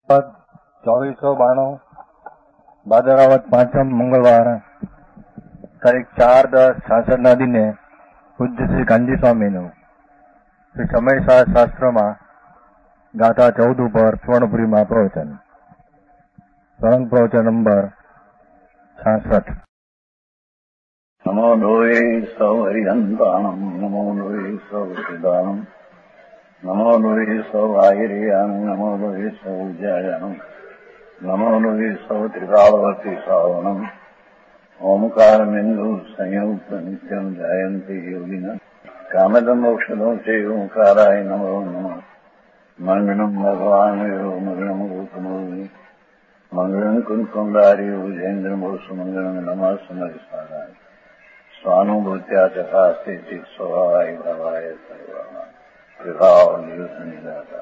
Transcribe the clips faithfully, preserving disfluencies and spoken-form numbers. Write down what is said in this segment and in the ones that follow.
चौबीस सौ बाणु भादरावत पांचम मंगलवार तारीख चार दस छासठ ना दिने पूज्य श्री कांजी स्वामी नु श्री समय शास्त्र में गाथा चौदह पर स्वर्णपुरी में प्रवचन स्वर्ण प्रवचन नंबर छासठ। नमो लोये सौहरिहंताणम नमो लोये सौदानम नमो लोये सौभागिरियाम नमो लोये सौजायाम नमो लोये सौ त्रिकालवर्ती सावनम ओमकार बिंदु संयुक्त नित्यम जायन्ति योगिना कामदम मोक्षदो से ओंकाराय नमो नमः मंगलम भगवान यो मंगलम गौतमोनि मंगलम कुंकुंडारी उजेन्द्र मोसु मंगलम नमः समरिसाराय स्वानुभूत्या चकास्ते चित स्वभावाय भवाय सर्वमा विभाव निदाता।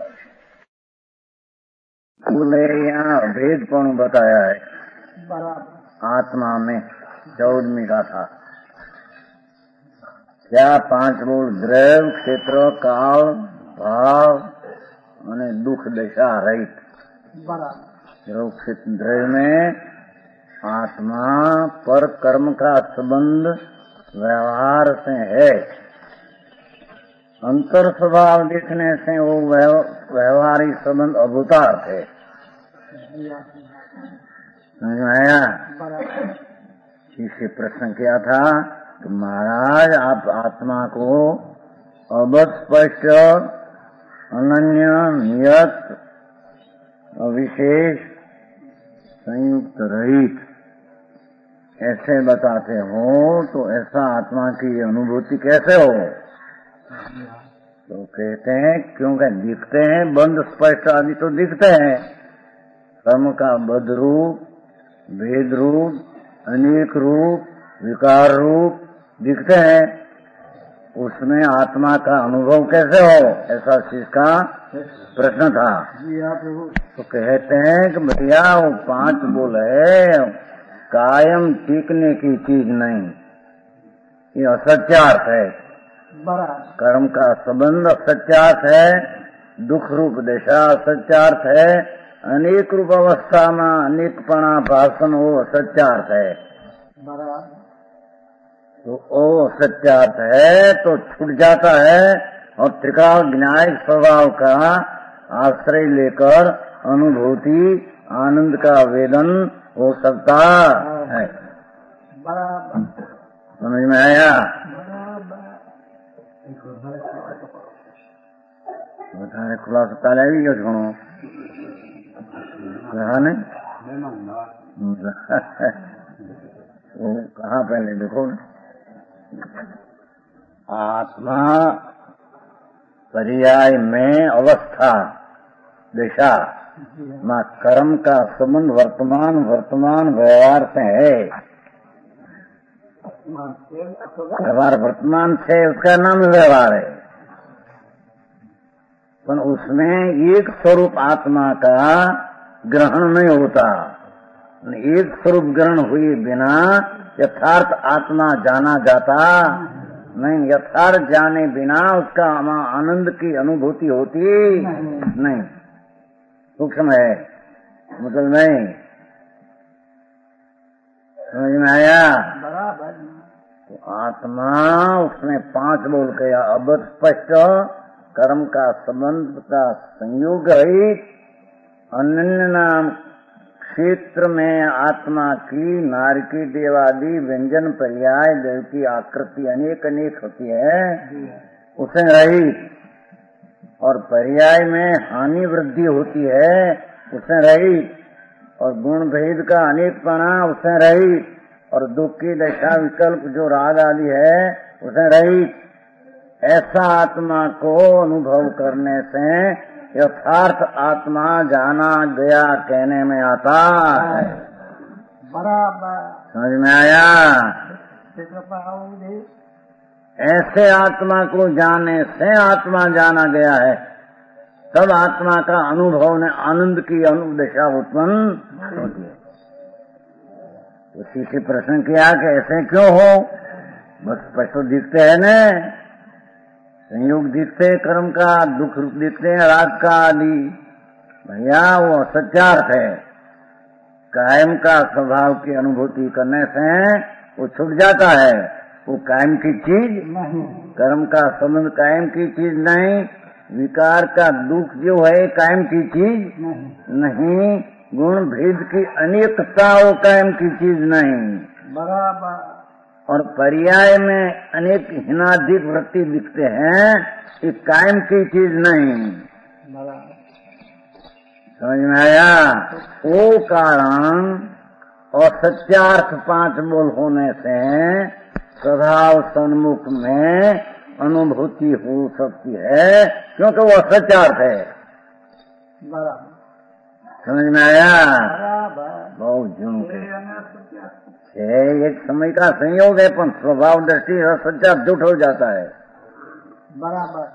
बोले यहाँ भेद कौन बताया है आत्मा में चौदहवीं का था क्या पांच मूल द्रव्य क्षेत्र काल भाव અને दुख दशा रहित द्रव्य में आत्मा पर कर्म का संबंध व्यवहार से है। अंतर स्वभाव देखने से वो व्यवहारिक संबंध अभूतार्थ है। समझ में आया? इसे प्रश्न किया था कि महाराज आप आत्मा को अवध स्पष्ट अनन्य नियत अविशेष संयुक्त रहित ऐसे बताते हो तो ऐसा आत्मा की अनुभूति कैसे हो? तो कहते हैं क्योंकि दिखते हैं बंद स्पष्ट आदि तो दिखते हैं, कर्म का बद्ध रूप भेद रूप अनेक रूप विकार रूप दिखते हैं, उसमें आत्मा का अनुभव कैसे हो? ऐसा इसका प्रश्न था। तो कहते हैं कि भैया वो पांच बोल है कायम टिकने की चीज नहीं, ये असत्यार्थ है। कर्म का संबंध असत्यार्थ है, दुख रूप दशा असत्यार्थ है, अनेक रूप अवस्था में अनेकपणा भाषण वो असत्यार्थ है। तो वो असत्यार्थ है तो छूट जाता है और त्रिकाल न्यायिक स्वभाव का आश्रय लेकर अनुभूति आनंद का वेदन हो सकता है। समझ में आया? बताने खुला सकता है क्या सुनो कहा नहीं वो कहा पहले देखो ना आत्मा पर्याय में अवस्था दशा मां कर्म का संबंध वर्तमान वर्तमान व्यवहार से है। व्यवहार वर्तमान से उसका नाम व्यवहार है, पर उसमें एक स्वरूप आत्मा का ग्रहण नहीं होता। एक स्वरूप ग्रहण हुए बिना यथार्थ आत्मा जाना जाता नहीं, यथार्थ जाने बिना उसका आनंद की अनुभूति होती नहीं। सूक्ष्म है मतलब नहीं। समझ में आया? तो आत्मा उसमें पांच बोल गया अबध स्पष्ट कर्म का संबंध का संयोग रहित अनन्य नाम क्षेत्र में आत्मा की नारकी देवादि व्यंजन पर्याय देव की आकृति अनेक अनेक होती है उसे रहित, और पर्याय में हानि वृद्धि होती है उसे रहित, और गुण भेद का अनेकपणा उसे रहित, और दुख की दशा विकल्प जो राग आदि है उसे रहित। ऐसा आत्मा को अनुभव करने से यथार्थ आत्मा जाना गया कहने में आता है। बराबर समझ में आया? ऐसे आत्मा को जाने से आत्मा जाना गया है, तब आत्मा का अनुभव ने आनंद की अनुदशा उत्पन्न होती है। उसी से प्रश्न किया कि ऐसे क्यों हो? बस स्पष्ट दिखते है न, संयोग दिखते कर्म का, दुख दिखते हैं राग का आदि, भैया वो सत्यार्थ है। कायम का स्वभाव की अनुभूति करने से वो छूट जाता है। वो कायम की चीज नहीं, कर्म का संबंध कायम की चीज नहीं, विकार का दुख जो है कायम की चीज नहीं, नहीं। गुण भेद की अनेकता वो कायम की चीज नहीं, बराबर। और पर्याय में अनेक हिनाधिक वृत्ति दिखते हैं, ये कायम की चीज नहीं, बराबर। समझ में आया? वो कारण और सत्यार्थ पांच बोल होने से स्वभाव सन्मुख में अनुभूति हो सकती है, क्योंकि वो सत्यार्थ है, बराबर। समझ में आया? बहुत झुमके है, एक समय का संयोग है, पर स्वभाव दृष्टि से सत्यार्थ झूठ हो जाता है, बराबर।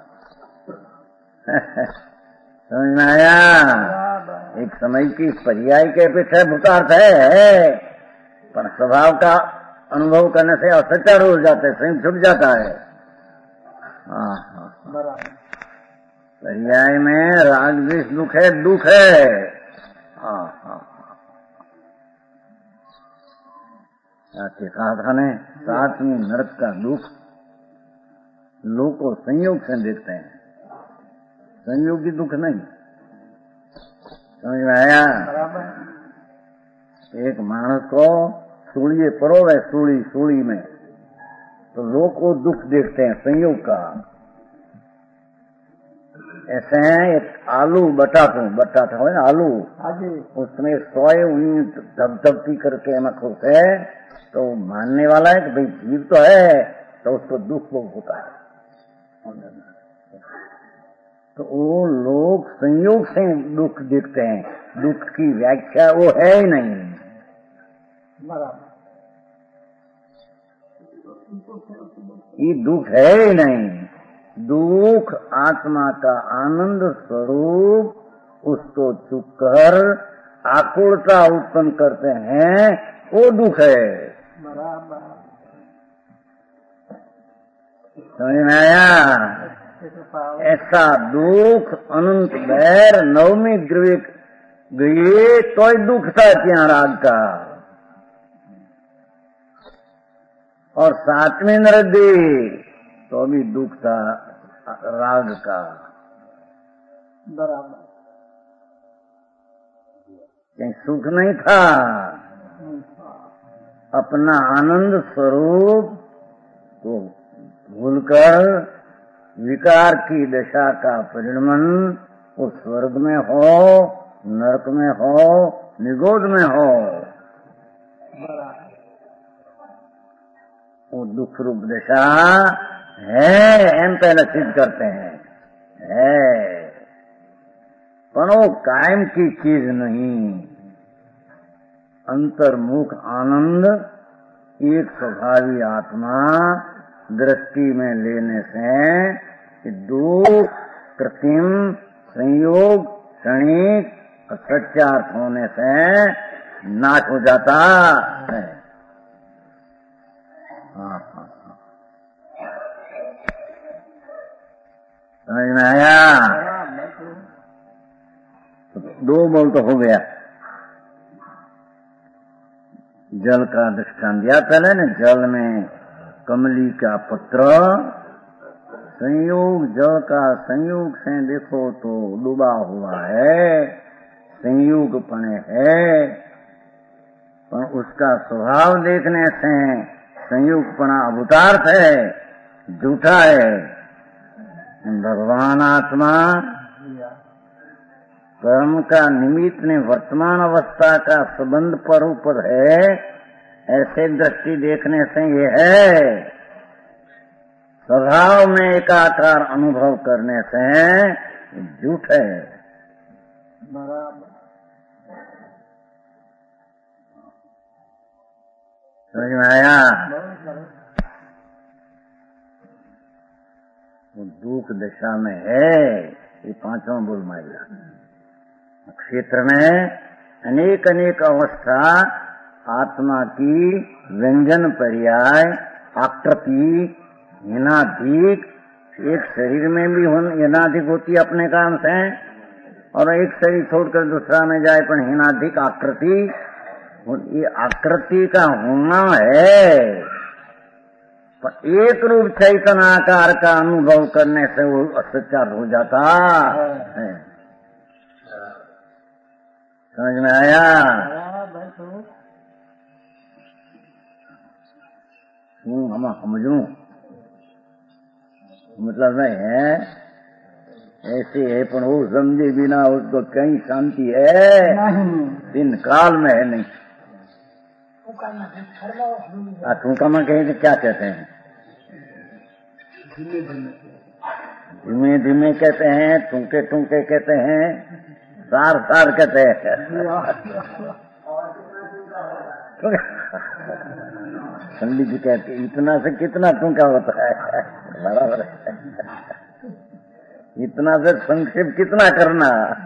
समझ में आया? एक समय की पर्याय के अपेक्षा भूतार्थ है, पर स्वभाव का अनुभव करने से असत्यार्थ हो जाते हैं, स्वयं छूट जाता है। हाँ हाँ, बराबर। पर्याय में राग द्वेष दुख है, दुख है। हाँ हाँ, कहा था ने सातवीं नरक का दुख लोग को संयोग से देखते हैं, संयोगी दुख नहीं। समझ में आया? एक मानस को सूली परोवे, सूली सूली में, तो लोग को दुख देखते हैं संयोग का। ऐसे हैं एक आलू बटाटू बटाटा हो ना आलू, उसमें सोए उन्हीं धपधपती करके मखो से, तो मानने वाला है कि भाई जीव तो है, तो उसको दुख बहुत होता है। तो वो लोग संयोग से दुख देखते हैं, दुख की व्याख्या वो है ही नहीं, बराबर। ये दुख है ही नहीं। दुख आत्मा का आनंद स्वरूप, उसको चुप कर आकुलता उत्पन्न करते हैं, वो दुख है, बराबर। समझ में आया? ऐसा दुख अनंत बैर नवमी गृह गए तो दुख था क्या राग का, और सातवें नरक गए तो भी दुख था राग का, बराबर। कहीं सुख नहीं था, अपना आनंद स्वरूप को भूलकर विकार की दशा का परिणमन वो स्वर्ग में हो, नरक में हो, निगोद में हो, वो दुख रूप दशा है, एम पहले सिद्ध करते हैं, है, पर वो कायम की चीज नहीं। अंतर्मुख आनंद एक स्वभावी आत्मा दृष्टि में लेने से दो कृत्रिम संयोग क्षणिक सत्यार्थ होने से नाश हो जाता है। हाँ हाँ, समझ में आया? तो दो बोल तो हो गया। जल का दृष्टांत दिया पहले ने, जल में कमली का पत्र, संयोग जल का संयोग से देखो तो डूबा हुआ है, संयोग पने है, पर उसका स्वभाव देखने से संयोगपना अभूतार्थ है, झूठा है। भगवान आत्मा कर्म का निमित्त ने वर्तमान अवस्था का संबंध पर ऊपर है, ऐसे दृष्टि देखने से ये है। स्वभाव में एकाकार अनुभव करने से झूठ है, बराबर। समझ में आया? वो दुख दशा में है, ये पांचों बोल माया क्षेत्र में अनेक अनेक अवस्था आत्मा की व्यंजन पर्याय आकृति हिनाधिक, एक शरीर में भी हिनाधिक होती अपने काम से, और एक शरीर छोड़कर दूसरा में जाए, पर हीनाधिक आकृति, ये आकृति का होना है। पर एक रूप चैतन्य आकार का अनुभव करने से वो सच्चा हो जाता है। समझ में आया? हम समझू मतलब नहीं है ऐसे है, पर वो समझे बिना उसको कहीं शांति है नहीं, दिन काल में है नहीं। ठूका में कहे क्या कहते हैं? धीमे धीमे कहते हैं, टूके टूके कहते हैं, सार सार कहते हैं। पंडित जी कहते इतना से कितना टूका होता है, बराबर है। इतना से संक्षेप कितना करना।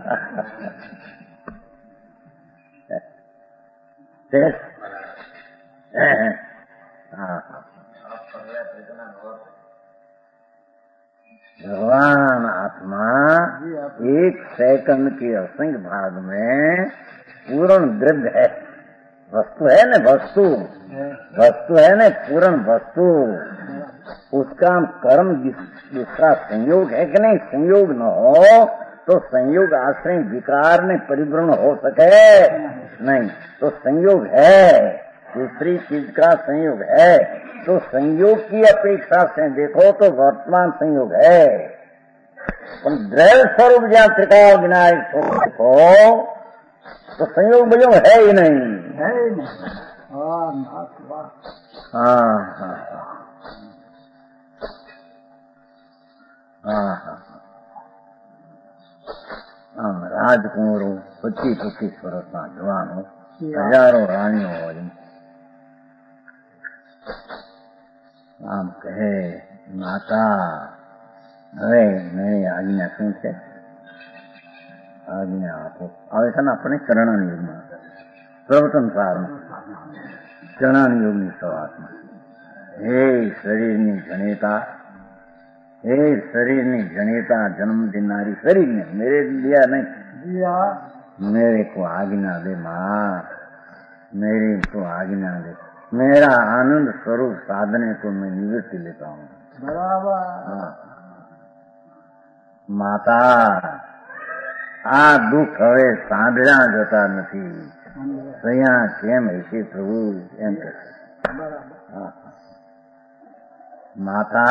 भगवान आत्मा एक सेकंड के असंख्य भाग में पूर्ण द्रव्य है, वस्तु है न, वस्तु वस्तु है न, पूर्ण वस्तु। उसका कर्म जिसका संयोग है कि नहीं, संयोग न हो तो संयोग आश्रय विकार में परिपूर्ण हो सके नहीं, तो संयोग है, दूसरी चीज का संयोग है। तो संयोग की अपेक्षा से देखो तो वर्तमान संयोग है, पर द्रव्य स्वरूप जहाँ त्रिकाल विनायक को तो संयोग बजो है ही नहीं, है ही नहीं। हाँ हाँ हाँ हाँ राजकुमारों पच्चीस पच्चीस वर्ष ना जवानों हजारों रानियों वाली આમ કહે માતા હવે મેરી આજ્ઞા શું છે? આજ્ઞા આપો. હવે છે ને આપણે ચરણાન યુગમાં પ્રવર્તન સારમાં ચરણાન યુગની શરૂઆતમાં હે શરીરની જનેતા, હે શરીરની જનેતા, जन्म देनारी शरीर ने मेरे लिया नहीं, मेरे को आज्ञा दे माँ, मेरे को आज्ञा दे, मेरा आनंद स्वरूप साधने को मैं निवृत्ति लेता हूँ। बराबर। माता आ दुख हवे सांभळ्या जता નથી, સયા કેમ હશે પ્રભુ એમ કહે માતા।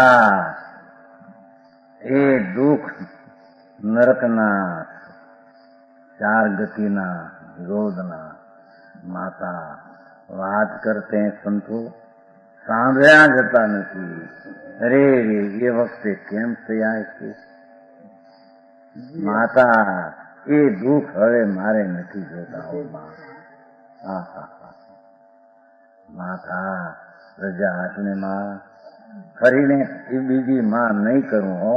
એ દુઃખ નરકના ચાર ગતિના વિરોધના માતા વાત करते हैं संतो, सांभळ्या जता નથી। अरे रे ये वक्त केम થયા છે माता, ये दुख हवे मारे નથી જોતા हो माँ। हाँ हाँ हाँ माता प्रजा आपने माँ फरीने बीजी माँ नहीं करूँ हो।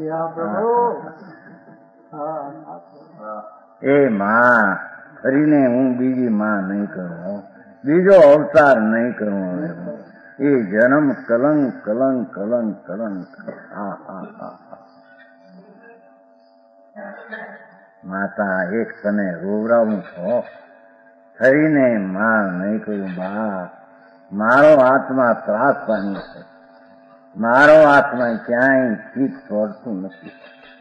ए माँ फरीने हूँ बीजी माँ नहीं करूँ हो, बीजो अवतार नहीं करूँ, ये जन्म कलंक कलंक कलंक कलंक। हाँ हाँ हाँ माता एक तने रोवराવું છો, ફરીને માં નહીં કરું બા, મારો આત્મા ત્રાસ પામી છે, મારો આત્મા ક્યાંય ચીત છોડતું નથી।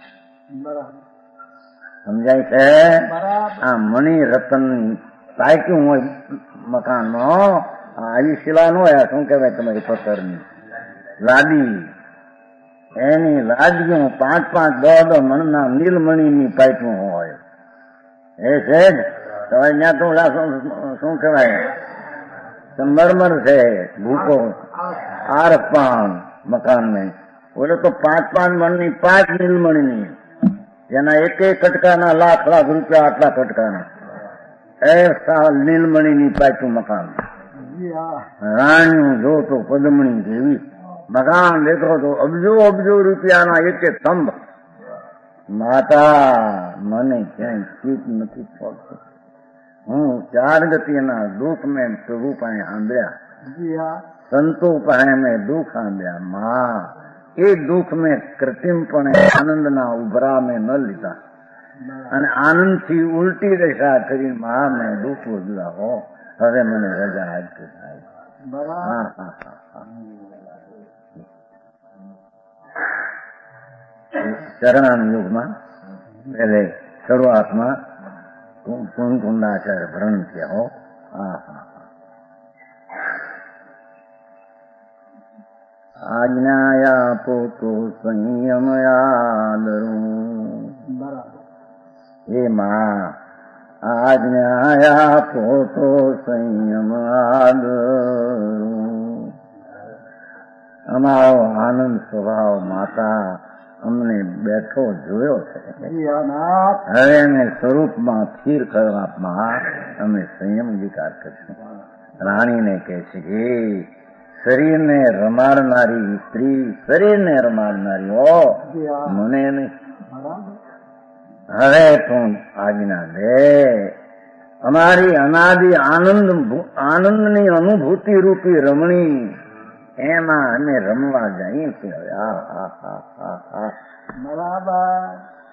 સમજાય છે? આ મણિ રતન પાક્યું હોય મકાનમાં, આવી શિલા નો શું કહેવાય તમારી પથ્થરની લાદી, એની લાદીઓ પાંચ પાંચ દસ દસ મણના નીલમણીની પાઇપું હોય, એ છે જ તમારે ત્યાં તો શું કહેવાય મરમર છે ભૂકો આર પાન મકાન में, बोले तो पांच पांच मणની પાંચ નીલમણીની, જેના એક એક કટકાના લાખ લાખ રૂપિયા, આટલા કટકાના ऐसा नीलमणिनी पाइपું मकान। राणियों जो तो पद्मणी देवी, मकान देखो तो अबजो अबजो रुपया ना एक एक स्तंभ। माता मने क्या चीत नहीं छोड़ती, हूँ चार गति ना दुख में प्रभु पाए आंब्या, संतो पाए में दुख आंब्या। माँ ये दुख में कृत्रिमपणे आनंद ना उभरा में न लीधा, અને આનંદથી ઉલટી દશા કરી મા મેં દુઃખ ઉજળા હો હવે મને રજા આપી થાય. હા હા હા ચરણાન યુગમાં પહેલે શરૂઆતમાં કુંકુંડાચાર્ય ભરણ થયા હો. હા હા આજ્ઞાયા પોતો સંયમયાદરું હે મા આજ્ઞાયા પોતો સંયમયાદરું. અમારો આનંદ સ્વભાવ માતા અમને બેઠો જોયો છે. હવે અમે સ્વરૂપમાં સ્થિર કરવામાં અમે સંયમ વિકાર કરશું. રાણીને કહે છે કે શરીરને રમાડનારી સ્ત્રી શરીરને રમાડનારી હો મને નહીં. હવે તું આજ્ઞા દે. અમારી અનાદિ આનંદ આનંદની અનુભૂતિ રૂપી રમણી એમાં અમે રમવા જઈએ છીએ. બરાબર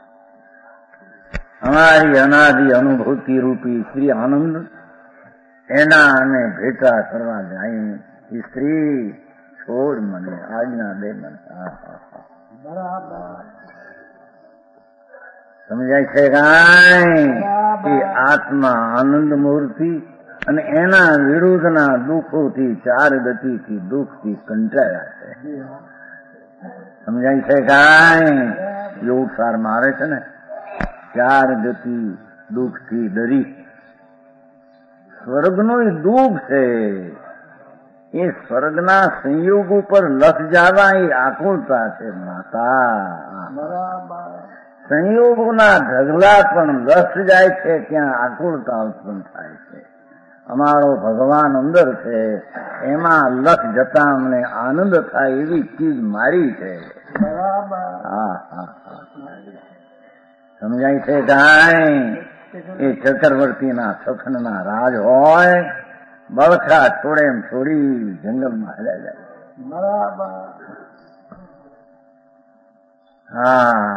અમારી અનાદિ અનુભૂતિ રૂપી શ્રી આનંદ એના અમે ભેટા કરવા જઈએ. સ્ત્રી છોડ મને આજ્ઞા દે મને. બરાબર સમજાય છે કાંઈ? આત્મા આનંદ મૂર્તિ અને એના વિરુદ્ધના દુઃખોથી ચાર ગતિથી દુઃખથી કંટાળ્યા છે. સમજાય છે કાંઈ? યોગ સારમાં આવે છે ને ચાર ગતિ દુઃખથી ડરી. સ્વર્ગનું દુઃખ છે એ સ્વર્ગના સંયોગ ઉપર લખ જવા એ આકુળતા છે માતા. સંયોગોના ઢગલા પણ લક્ષ જાય છે ત્યાં આકુળતા ઉત્પન્ન થાય છે. અમારો ભગવાન અંદર છે એમાં લક્ષ જતા અમને આનંદ થાય એવી ચીજ મારી છે. હા હા સમજાય છે કાંઈ? એ ચક્રવર્તીના સખનના રાજ હોય બળખા છોડે એમ છોડી જંગલમાં હલ્યા જાય. બરાબર હા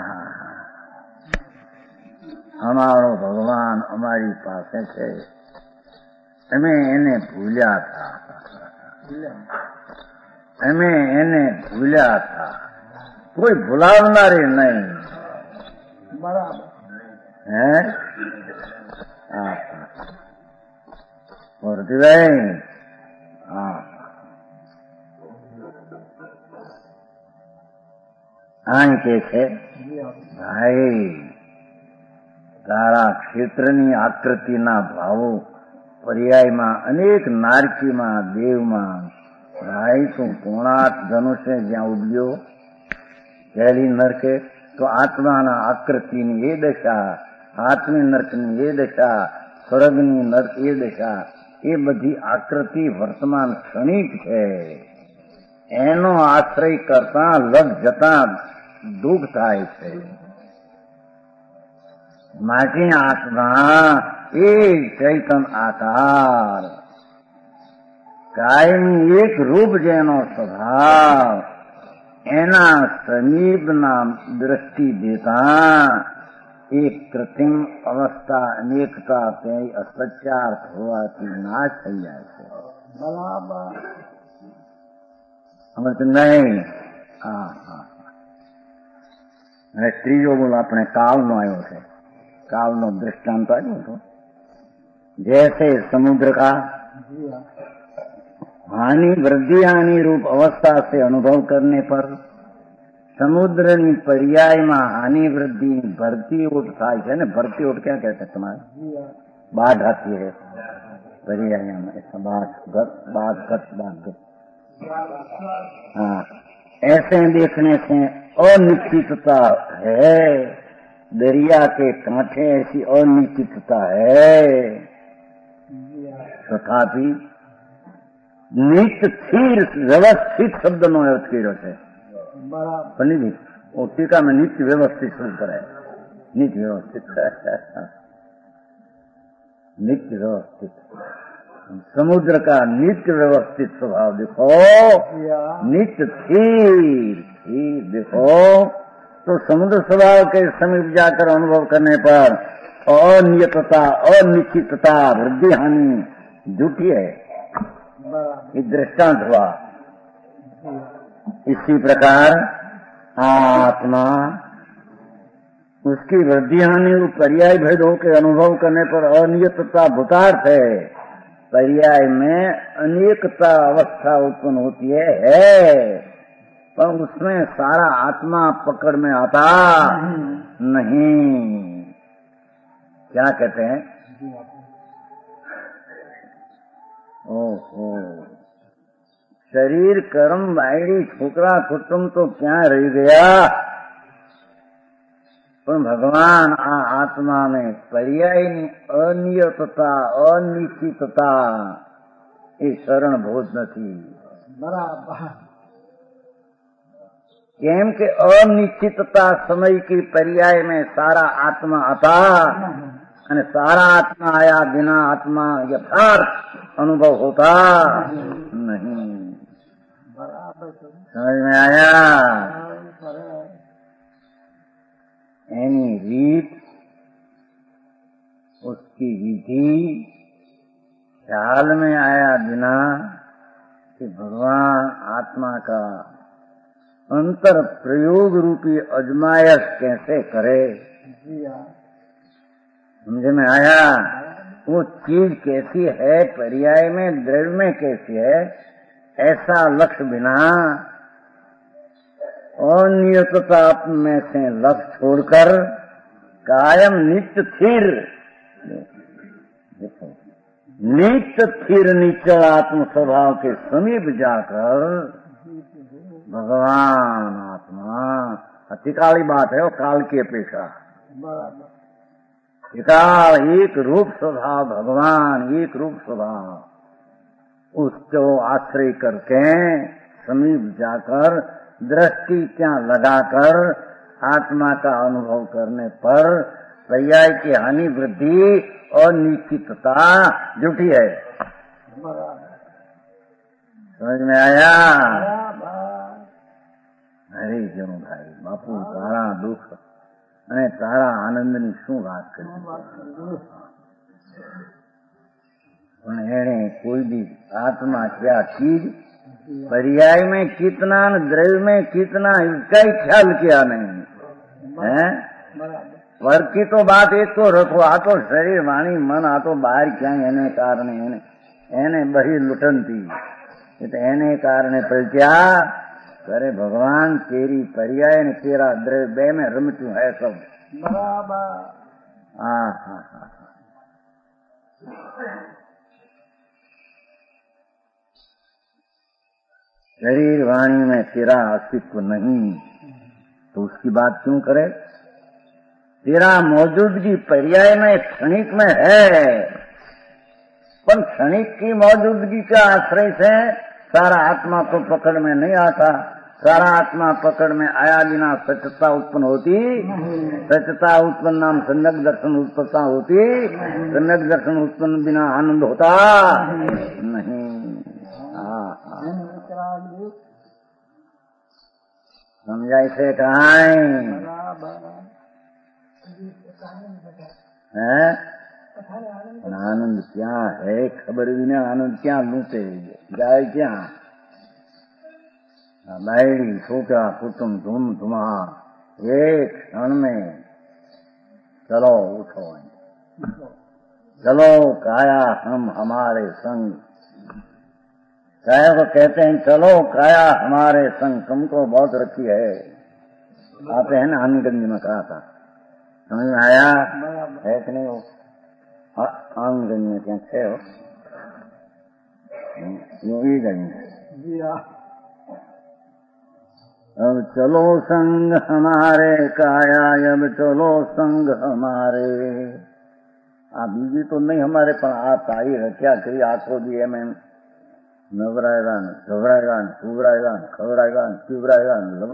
અમારો ભગવાન અમારી પાસે છે. અમે એને ભૂલ્યા હતા અમે એને ભૂલ્યા હતા કોઈ ભૂલાવનારે નહીં. બરાબર હે હા મૂર્તિભાઈ હા આમ કે છે ભાઈ તારા ક્ષેત્રની આકૃતિના ભાવો પર્યાયમાં અનેક નારકીમાં દેવમાં ભાઈ તું પૂર્ણાર્થ ધનુષ્ય જ્યાં ઉડ્યો પહેલી નરકે તો આત્માના આકૃતિની એ દશા આત્મી નર્કની એ દશા સ્વર્ગની નર્ક એ દશા એ બધી આકૃતિ વર્તમાન ક્ષણિક છે. એનો આશ્રય કરતા લગ જતા દુઃખ થાય છે. માટે આત્મા એ ચૈતન આકાર કાયમી એક રૂપ જેનો સ્વભાવ એના સમીપના દ્રષ્ટિ દેતા એક કૃત્રિમ અવસ્થા અનેકતા તે અસત્યાર્થ હોવાથી નાશ થઈ જાય છે. બરાબર સમજ નહીં? હા હા અને ત્રીજો બોલ આપણે કાળનો આવ્યો છે. काल नो दृष्टांत आयो तो जैसे समुद्र का हानि वृद्धि हानि रूप अवस्था से अनुभव करने पर समुद्र ની પર્યાયમાં હાનિ વૃદ્ધિ ભરતી ઓટ થાય છે ને. ભરતી ઓટ ક્યાં કહેते तुम्हारे बाढ़ आती है पर्याय में बाढ़ बाढ़ गत बाढ़ हाँ ऐसे देखने से अनिश्चितता है. दरिया के कांठे ऐसी अनिश्चितता है तथापि नित्य स्थिर व्यवस्थित शब्द नो अर्थ કર્યો છે. बराबर नहीं वो टीका में नित्य व्यवस्थित शुरू करे. नित्य व्यवस्थित नित्य व्यवस्थित समुद्र का नित्य व्यवस्थित स्वभाव देखो. नित्य स्थिर स्थिर देखो तो समुद्र स्वभाव के समीप जाकर अनुभव करने पर अनियतता, अनिश्चितता, वृद्धि हानि झूठी है। ये दृष्टांत हुआ। इसी प्रकार आत्मा उसकी वृद्धि हानि पर्याय भेदों के अनुभव करने पर अनियतता भूतार्थ है। पर्याय में अनेकता अवस्था उत्पन्न होती है, है पर उसमें सारा आत्मा पकड़ में आता नहीं। क्या कहते हैं? ओहो, शरीर कर्म वायरी छोकरा कुटुंब तो क्या रह गया, पर भगवान आ आत्मा में पर्याय अनियतता, अनिश्चितता ये शरण भोज नहीं। बराबर केम के अनिश्चितता समय की पर्याय में सारा आत्मा आता અને सारा आत्मा आया बिना आत्मा यथार्थ अनुभव होता नहीं। समझ में आया? एनी रीत उसकी विधि ख्याल में आया बिना कि भगवान आत्मा का अंतर प्रयोग रूपी अजमायश कैसे करे। समझ में आया? वो चीज कैसी है, पर्याय में द्रव्य में कैसी है, ऐसा लक्ष्य बिना अनियतता में से लक्ष्य छोड़कर कायम नित्य स्थिर नित्य स्थिर निश्चल आत्म स्वभाव के समीप जाकर भगवान आत्मा अतिकाली बात है, वो काल की अपेक्षा काल एक रूप स्वभाव भगवान एक रूप स्वभाव उसको आश्रय करके समीप जाकर दृष्टि क्या लगाकर आत्मा का अनुभव करने पर पर्याय की हानि वृद्धि और निश्चितता जुटी है। समझ में आया? अरे क्यों भाई बापू तारा दुख અને તારા આનંદની શું વાત કરી, પણ એને કોઈ भी आत्मा क्या चीज पर्याय में कितना द्रव्य में कितना इसका ही ख्याल किया नहीं है। वर्ग की तो बात एक तो रखो, आ तो शरीर वाणी मन आ तो बाहर क्या एने कारणे एने एने बही लुटनती एने कारणे प्रज्ञा अरे भगवान तेरी पर्याय ने तेरा द्रव्य बे में रमचू है सब बराबर। हाँ हाँ हाँ शरीर वाणी में तेरा अस्तित्व नहीं तो उसकी बात क्यों करे। तेरा मौजूदगी पर्याय में क्षणिक में है, पर क्षणिक की मौजूदगी का आश्रय से सारा आत्मा तो पकड़ में नहीं आता। सारा आत्मा पकड़ में आया बिना सचता उत्पन्न होती, सचता उत्पन्न नाम सम्यक दर्शन उत्पत्ता होती, सम्यक दर्शन उत्पन्न बिना आनंद होता नहीं। समझाई से कहा है आनंद क्या है, खबर भी नहीं आनंद क्या लूटे जाए क्या। बैरी छोटा कुटुम धूम धुमा एक क्षण में चलो उठो, चलो काया हम हमारे संग। काया को कहते हैं चलो काया हमारे संग, तुमको बहुत रखी है। आते हैं ना आनंदगंज में कहा था, समझ में आया है कि नहीं? हो आनंदगंज में क्या थे हो यूं ही गंज। अब चलो संग हमारे काया, अब चलो संग हमारे। आप बीजी तो नहीं हमारे पर आप आई है क्या करी आंखों दिए में नवराएगा न घबराएगा न घबराएगा न खबराएगा न चिबराएगा न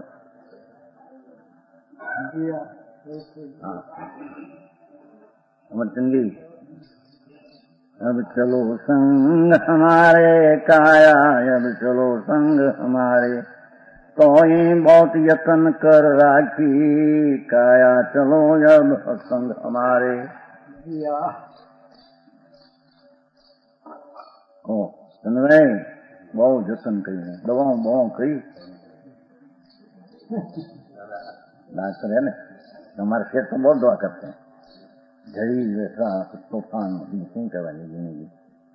अमरचंदी। अब चलो संग हमारे काया, अब चलो संग हमारे। तो ये बहुत यत्न कर राखी, काया चलो जब संग हमारे। ओ सुन रहे, बहुत यत्न करी, दवाओं दवाओं करी, डॉक्टर है ना, हमारे शेर तो बहुत दुआ करते हैं, झड़ी जैसा तूफान क्यों कहवानी जिंदगी।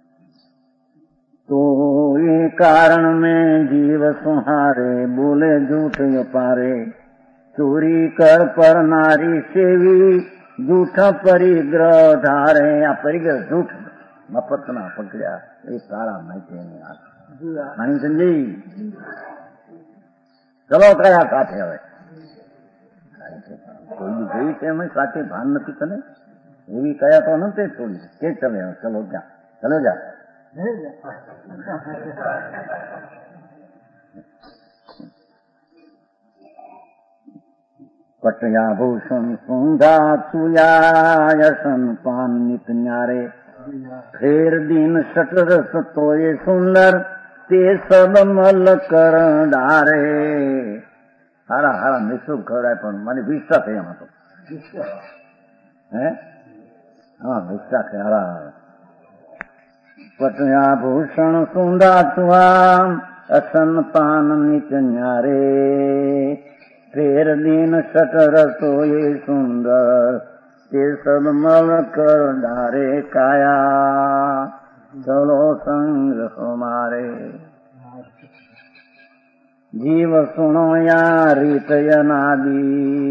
तो ये कारण में जीव सुहारे, बोले झूठ यो पारे, चोरी कर पर नारी सेवी, झूठा परिग्रह धारे। आ परिग्रह झूठ मफत ना पकड़ा, ये सारा माहिती नहीं आता नहीं समझी। चलो कया साथे હવે કોઈ જોઈ કે અમે સાથે ભાન નથી તને એવી કયા તો નથી થોડી કે ચલે ચલો જા ચલો જા पटयाभूषण सुंधा सुयासन पान नित न्यारे, फेर दिन सटरस तो ये सुंदर, ते सब मल कर डारे। हारा हारा निशुभ खवड़ाय पण મને વિશ્વાસ છે એમાં તો હે હા વિશ્વાસ છે હારા पटयाभूषण सुंधा सुहा असन पान नित न्यारे, फेर दिन सटर तो ये सुंदर, ते सब मल कर डारे। काया चलो संग हमारे, जीव सुनो या रीत यनादि,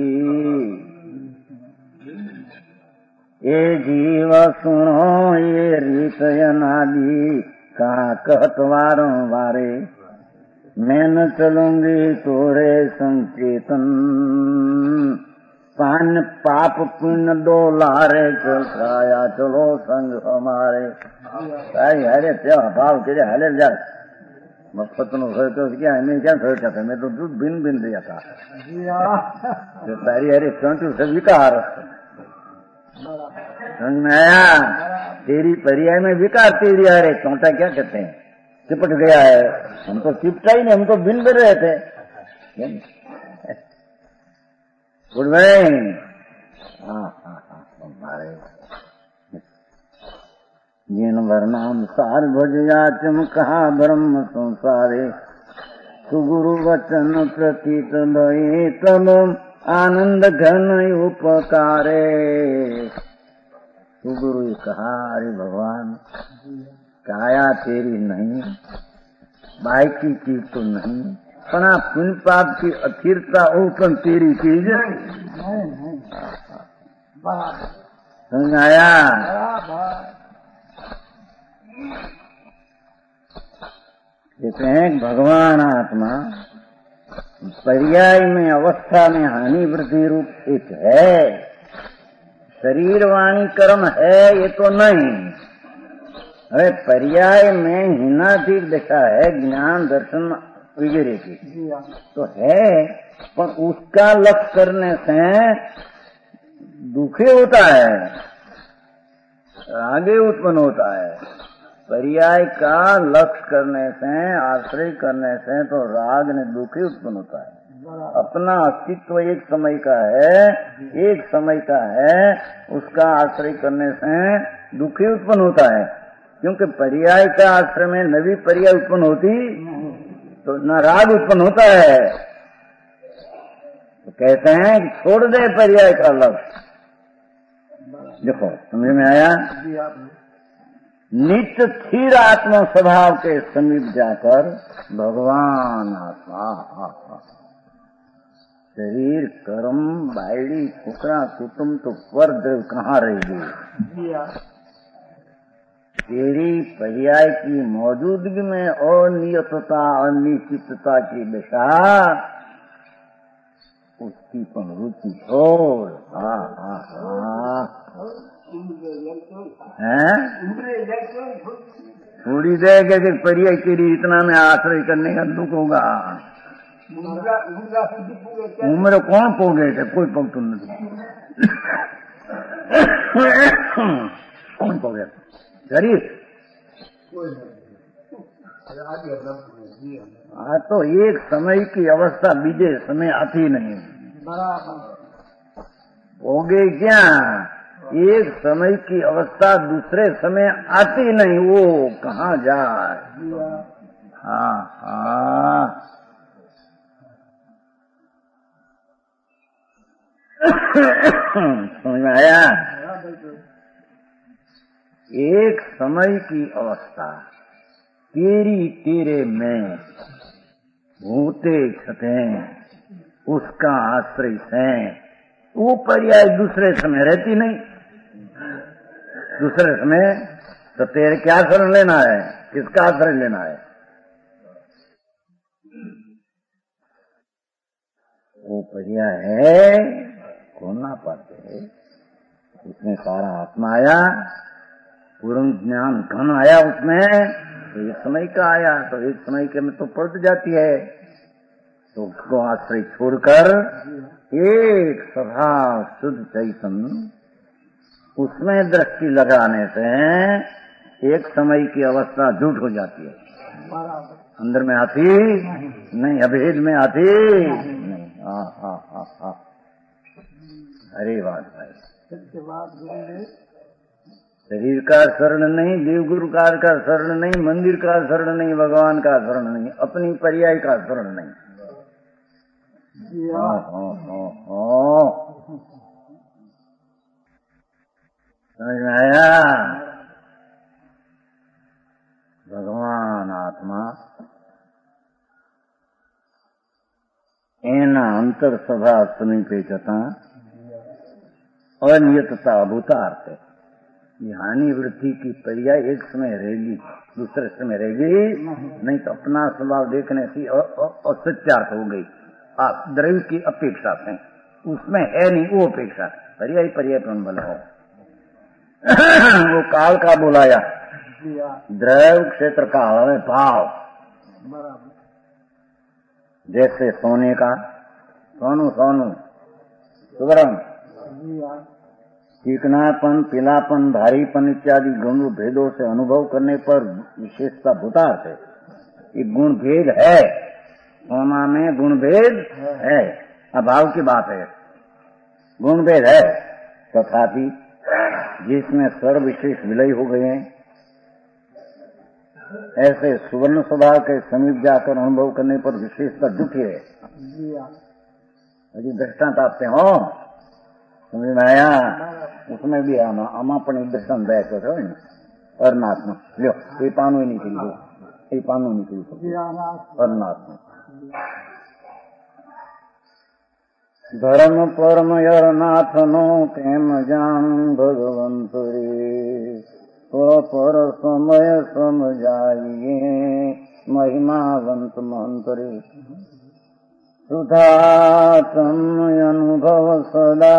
ये जीव सुनो ये रीत यनादि, कहा कहत वारों वारे। मैं न चलूंगी तोरे संचेतन, पान पाप पुण्य दो लारे, चलकाया चलो संग हमारे। अरे त्या भाव के हले जा मफत नो हो तो क्या मैं क्या सोचा था, मैं तो दूध बिन बिन दिया था तो तारी अरे चौंटू से विकार संग में आया। तेरी पर्याय में विकार, तेरी अरे चौंटा क्या कहते हैं, चिपट गया है। हम तो चिपटा ही नहीं, हम तो बिन बिन रहे थे। Good morning. हाँ हाँ हाँ हमारे जिन वर्णाम सार भजया चम कहा ब्रह्म संसारे, सुगुरु वचन प्रतीत भये तब आनंद घन उपकारे। सुगुरु कहा अरे भगवान काया तेरी नहीं, बाई की चीज तो नहीं, पण आ पुण्य पाप की अस्थिरता ओपन तेरी चीज समझ आया। कहते हैं भगवान आत्मा पर्याय में अवस्था में हानि वृद्धि रूप एक है, शरीर वाणी कर्म है ये तो नहीं। अरे पर्याय में हिनाधिक दिशा है, ज्ञान दर्शन वगैरह की तो है, पर उसका लक्ष्य करने से दुखी होता है, आगे उत्पन्न होता है। पर्याय का लक्ष्य करने से, आश्रय करने से तो राग ने दुखी उत्पन्न होता है। अपना अस्तित्व एक समय का है, एक समय का है, उसका आश्रय करने से दुखी उत्पन्न होता है। क्योंकि पर्याय का आश्रय में नवी पर्याय उत्पन्न होती तो न राग उत्पन्न होता है। तो कहते हैं कि छोड़ दे पर्याय का लक्ष्य। देखो समझ में आया। नित्य स्थिर आत्मा स्वभाव के समीप जाकर भगवान आत्मा शरीर कर्म बायड़ी छोकरा कुटुंब तो पर देव कहाँ रहेगी। तेरी पर्याय की मौजूदगी में अनियतता अनिश्चितता की दिशा उसकी पण रुचि छोड़। हाँ हाँ हाँ थोड़ी देर के पर्याय तेरी इतना में आश्रय करने का दुख होगा। उम्र कौन पोगे थे, कोई पगतुन नहीं। कौन पोगे शरीर तो एक समय की अवस्था बीजे समय आती नहीं। हो गई क्या? एक समय की अवस्था दूसरे समय आती नहीं, वो कहाँ जाए? हाँ हाँ समझ में आया? एक समय की अवस्था तेरी तेरे में भूते छते उसका आश्रय है, वो पर्याय दूसरे समय रहती नहीं। दूसरे समय तो तेरे क्या शरण लेना है, किसका आश्रय लेना है? वो पर्याय है खोलना पाते, उसमें सारा आत्मा आया, पूर्ण ज्ञान घन आया उसमें, तो एक समय का आया, तो एक समय के में तो पलट जाती है। तो उसको आश्रय छोड़कर एक सदा शुद्ध चैतन्य उसमें दृष्टि लगाने से एक समय की अवस्था झूठ हो जाती है। अंदर में आती नहीं, अभेद में आती नहीं। हाँ हाँ हाँ हाँ अरे बात भाई, शरीर का शरण नहीं, देवगुरु कार का शरण नहीं, मंदिर का शरण नहीं, भगवान का शरण नहीं, अपनी पर्याय का शरण नहीं। हाँ हाँ हाँ हाँ समझ में आया? भगवान आत्मा एना अंतर सभा समीपे जता अनियतता भूतार्थ। हानि वृद्धि की पर्याय एक समय रहेगी, दूसरे समय रहेगी नहीं, तो अपना स्वभाव देखने से असत्यार्थ हो गई। आप द्रव्य की अपेक्षा से उसमें है नहीं, वो अपेक्षा पर्याय पर्याय पर बल हो। वो काल का बुलाया द्रव्य क्षेत्र काल में भाव, जैसे सोने का सोनू सोनू सुवर्ण, चिकनापन, पीलापन, भारीपन इत्यादि गुण भेदों से अनुभव करने पर विशेषता भूतार्थ है। ये गुण भेद है, सोना में गुण भेद है, अभाव की बात है, गुण भेद है। तथापि जिसमें सर्व विशेष विलय हो गए हैं, ऐसे सुवर्ण स्वभाव के समीप जाकर अनुभव करने पर विशेषता दुखी है। अभी दृष्टांत आपसे हो समझ में आया? उसमें भी आना आमा पण दृष्टांत बैठो છો ને અરનાથમાં લ્યો એ પાનું નીકળી ગયું, એ પાનું નીકળી ગયું અરનાથમાં। ધર્મ પરમ અરનાથનો કેમ જાણ ભગવંત રે, પર સમય સમજાઈએ મહિમાવંત મંત્રે। सुधातम अनुभव सदा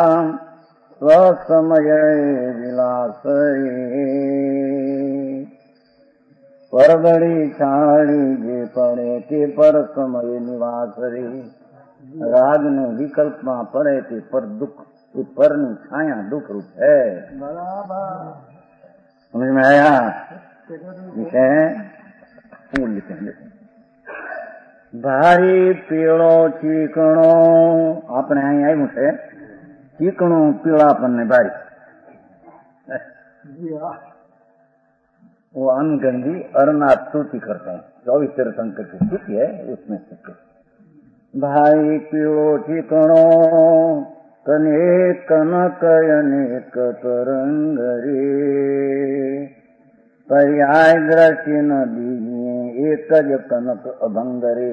स्वसमय विलासरे, परगड़ी छाड़ी जे पड़े ते पर समय निवास रे। राग ने विकल्प में पड़े ते पर दुख, पर छाया दुख रूप है। समझ में आया? लिखे फूल लिखे भारी पीड़ो चीकणो, આપણે અહીં આવ્યું છે ચીકણું પીળાપન ને ભારી, वो अनगंजी अरनाथ स्तुति करते हैं, चौबीस तीर्थंकर की स्तुति है उसमें स्तुति। भाई पीड़ो चीकणो कने कनक अनेक तरंग रे, पर्याय दृष्टि न दीजिए एक ज कनक अभंग रे।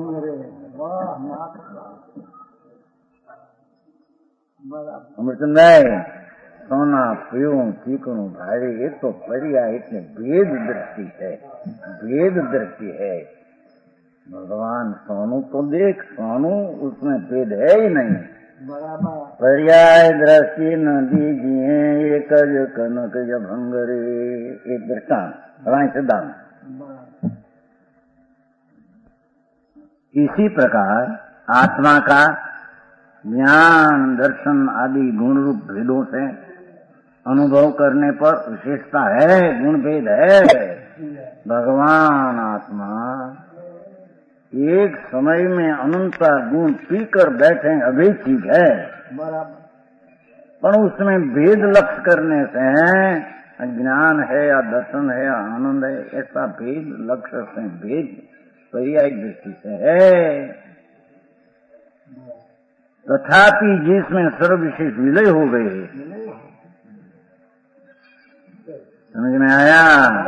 अमृतंदय सोना पीड़ू चीकणू भारी, ये तो पर्याय इतने भेद दृष्टि है, भेद दृष्टि है। भगवान सोनू तो देख, सोनू उसमें भेद है ही नहीं। पर्याय दृष्टि न दीजिए एक ज कनक अभंग रे, एक दृष्टांत राय सिद्धांत। इसी प्रकार आत्मा का ज्ञान दर्शन आदि गुण रूप भेदों से अनुभव करने पर विशेषता है, गुण भेद है। भगवान आत्मा एक समय में अनंता गुण पीकर बैठे अभी ठीक है, बराबर। पर उसमें भेद लक्ष्य करने से ज्ञान है या दर्शन है या आनंद है, ऐसा भेद लक्ष्य से भेद पर्यायी दृष्टि से है। तथापि जिसमें सर्वविशेष विलय हो गए, समझ में आया?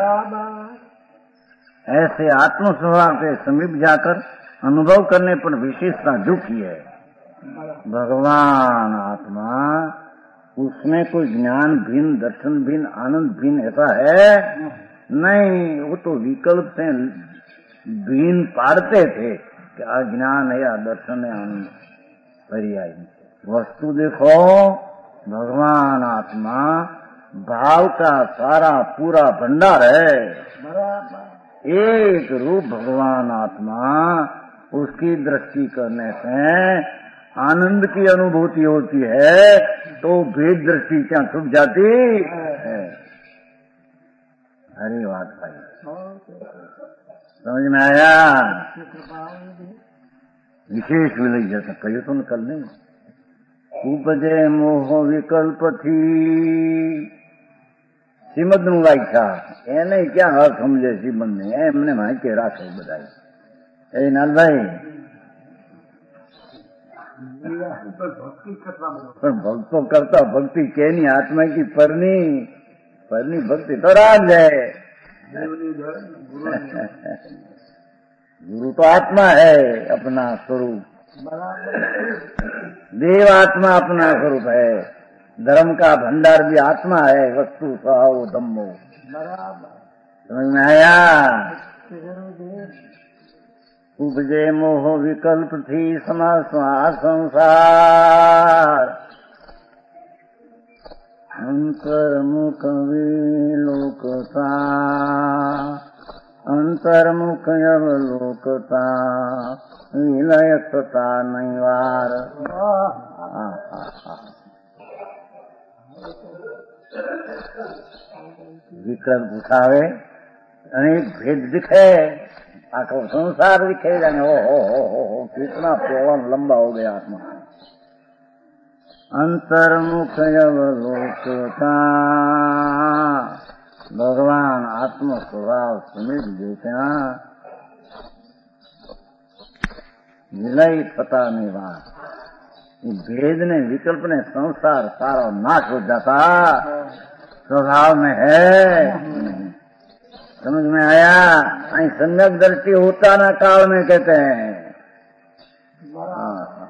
ऐसे आत्म स्वभाव के समीप जाकर अनुभव करने पर विशेषता दुखी है। भगवान आत्मा, उसमें कोई ज्ञान भिन्न, दर्शन भिन्न, आनंद भिन्न ऐसा है नहीं। वो तो विकल्प से भिन्न पाड़ते थे कि अज्ञान है या दर्शन है, आनंद पर्याय। वस्तु देखो, भगवान आत्मा भाव का सारा पूरा भंडार है। एक रूप भगवान आत्मा, उसकी दृष्टि करने से आनंद की अनुभूति होती है, तो भेद दृष्टि क्या छूट जाती है? हरी बात भाई, समझ में आया? विशेष विलय जैसा कही तो निकल नहीं। उपजे मोह विकल्प थी श्रीमद નું વ્યાખ્યા એને ક્યાં અર્થ સમજે શ્રીમદ ને એમને માહિતી રાખે બધા એ નાલભાઈ પણ ભક્તો કરતા ભક્તિ કેની આત્મા की પરની પરની ભક્તિ તો રાજ है। गुरु तो आत्मा है, अपना स्वरूप। देव आत्मा अपना स्वरूप है। धर्म का भंडार भी आत्मा है। वस्तु सहाओ धम्मो, समझ में आया? उपजे मोह विकल्प थी समासमा संसार, अंतर्मुख विलोकता, अंतर्मुख अवलोकता, विलयकता नैवार। विकल्प उठावे, अनेक भेद दिखे, आखो संसार दिखे जाने। ओ हो हो हो हो कितना पौन लंबा हो गया आत्मा। अंतर्मुख अवलोकता, भगवान आत्म स्वभाव समेत देता, विलय पता नहीं बात। भेद ने, विकल्प ने संसार सारा नाश हो जाता, स्वभाव में है। समझ में आया? आई सम्यक दृष्टि होता ना काल में कहते हैं। हाँ,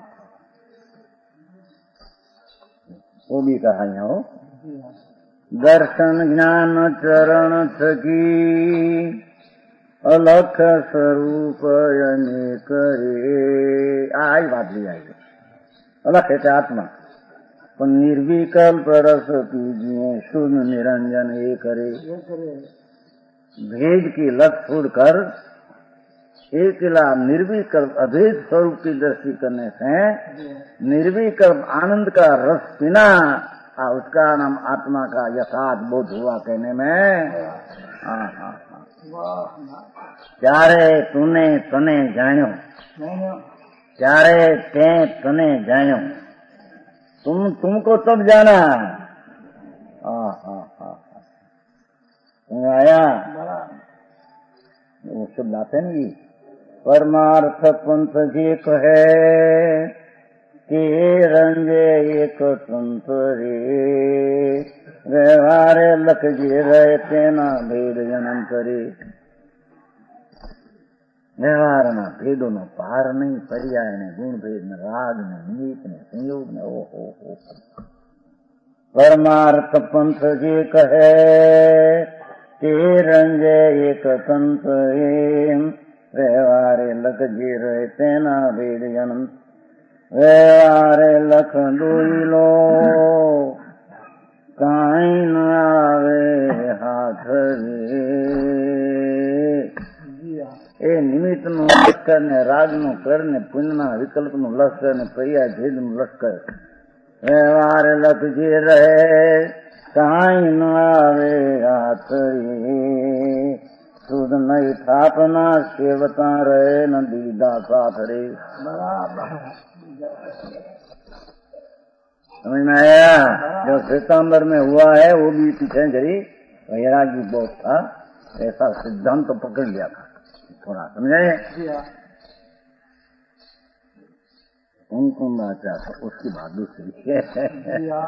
वो भी कहा हो। दर्शन ज्ञान चरण थकी, अलख स्वरूप अनेक रे। आई बात भी आई, अलख है आत्मा, पर निर्विकल्प रस पीजिए, शून्य निरंजन एक रे। भेद की लत छोड़कर एकला निर्विकल्प अभेद स्वरूप की दृष्टि करने से निर्विकल्प आनंद का रस पीना, आ, उसका नाम आत्मा का यथार्थ बोध हुआ कहने में। हाँ हाँ हाँ, चारे तूने तने जान्यो, चारे ते तने जान्यो, तुम तुमको तब जाना। हाँ हाँ हाँ, आया वो शब्द आते नहीं। परमार्थ पंथ जे कहे, के रंजे एक तंत्र रे, व्यवहारे लख जे रहे तेना भेद जन्म करे। व्यवहार ना भेदों नो पार नहीं, पर्याय ने गुण भेद ने, राग ने, नीत ने, संयोग ने। ओ हो हो परमार्थ पंथ जे कहे, के रंजे एक तंत्र रे, व्यवहारे लख जे रहे तेना भेद जन्म। व्यवहारे लख दुई लो, काई न आवे हाथ रे। ए निमित्त નું લશ્કર ને, રાગ નું કર ને, પુણ્ય ના વિકલ્પ નું લશ્કર ને, પર્યાય ભેદ નું લશ્કર। વ્યવહાર લખ જે રહે, કાઈ ન આવે હાથ રે। सुध नहीं थापना सेवता रहे न दीदा साथ रे। समझ में आया? जो श्वेतांबर में हुआ है वो भी पीछे जरी वैरागी बहुत था, ऐसा सिद्धांत तो पकड़ लिया था थोड़ा, समझे? उनको आचार उसकी बात दूसरी है।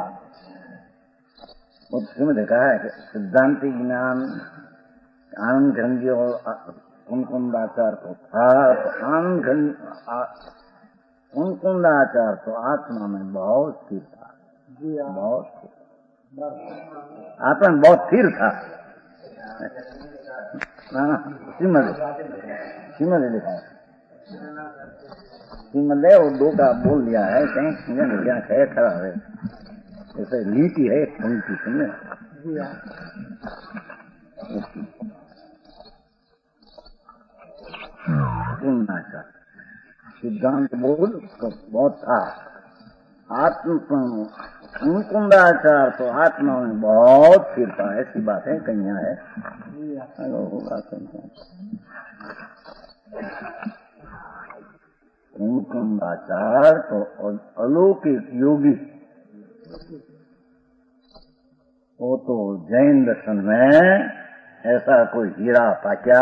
उसमें देखा है कि सिद्धांति ज्ञान आनंद घंजी और उनकुंदाचार तो था, तो आनंद घंजी उनकुंदाचार तो आत्मा में बहुत स्थिर था, बहुत आत्मा में बहुत स्थिर था। श्रीमद श्रीमद लिखा है, श्रीमद है वो दो का बोल दिया है, कहीं क्या है खड़ा है, जैसे लीटी है पंक्ति, समझे? सिद्धांत बोल तो बहुत था। आत्म मुकुंदाचार तो आत्मा में बहुत फिरता है, ऐसी बात है, कहीं है मुकुंदाचार तो अलौकिक योगी, वो तो जैन दर्शन में ऐसा कोई हीरा पाक्या।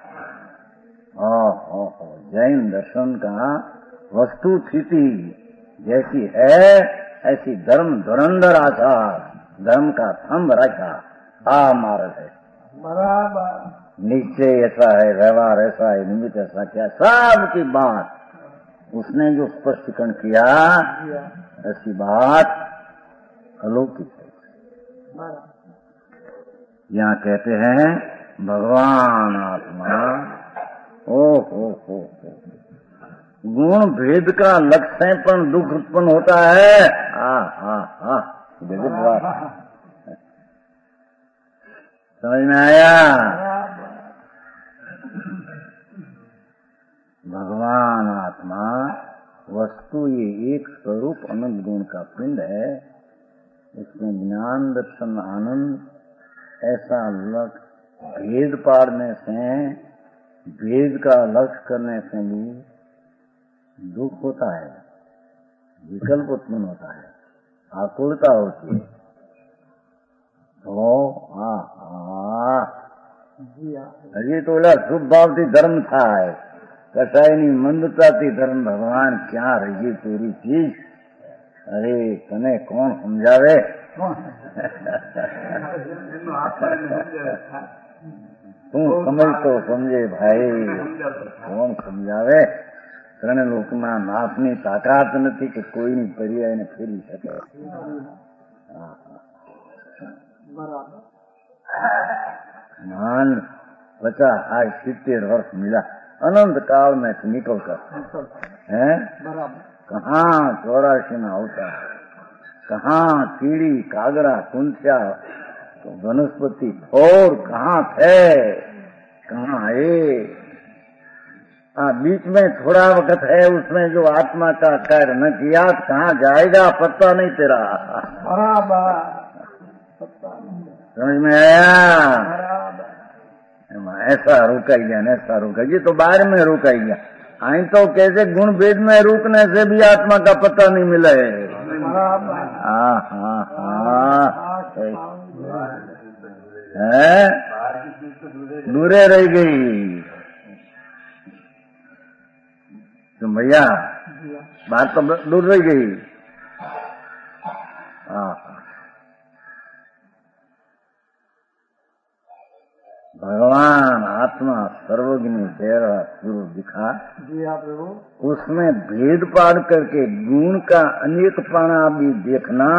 ओ जैन दर्शन का वस्तु स्थिति जैसी है ऐसी धर्म धुरंधर आचार, धर्म का थंब रखा आ मार्ग है बराबर। नीचे ऐसा है, व्यवहार ऐसा है, निमित्त ऐसा, क्या सब की बात उसने जो स्पष्टीकरण किया, ऐसी बात अलौकिक है। यहाँ कहते हैं भगवान आत्मा, ओ हो हो हो गुण भेद का लक्ष्य पर दुख उत्पन्न होता है। हा हा हा समझ में आया? भगवान आत्मा वस्तु ये एक स्वरूप अनंत गुण का पिंड है, इसमें ज्ञान दर्शन आनंद ऐसा लक्ष्य भेद पाड़ने से, भेद का लक्ष्य करने से भी दुख होता है, विकल्प उत्पन्न होता है, आकुलता होती है। तो आ अरे तो बोला शुभ भाव थी धर्म था, कसायनी मंदता थी धर्म। भगवान क्या रही तेरी चीज, अरे तने कौन समझावे? तू समझ तो समझे भाई, कौन समझावे? ત્રણ લોકમાં નાથની તાકાત નથી કે કોઈની પર્યાયને ફેરવી શકે. मान बचा आज सित्तेर वर्ष मिला, अनंत काल में निकल कर है, कहाँ चौरासी में होता है, कहाँ कीड़ी कागड़ा कुंचा तो वनस्पति और कहाँ थे, कहाँ आए। हाँ, बीच में थोड़ा वक्त है, उसमें जो आत्मा का कार्य न किया, कहाँ जाएगा पता नहीं तेरा। बराबर, समझ में आया? ऐसा रुका गया, ऐसा रुका गया, तो बाहर में रुका गया। आई तो कैसे गुण भेद में रुकने से भी आत्मा का पता नहीं मिला है। हाँ हाँ हाँ, है दूरे रह गई तो भैया, बात तो दूर रह गई। हाँ, भगवान आत्मा सर्वज्ञ तेरा गुरु दिखा, उसमें भेद पाड़ करके गुण का अनेकपना भी देखना,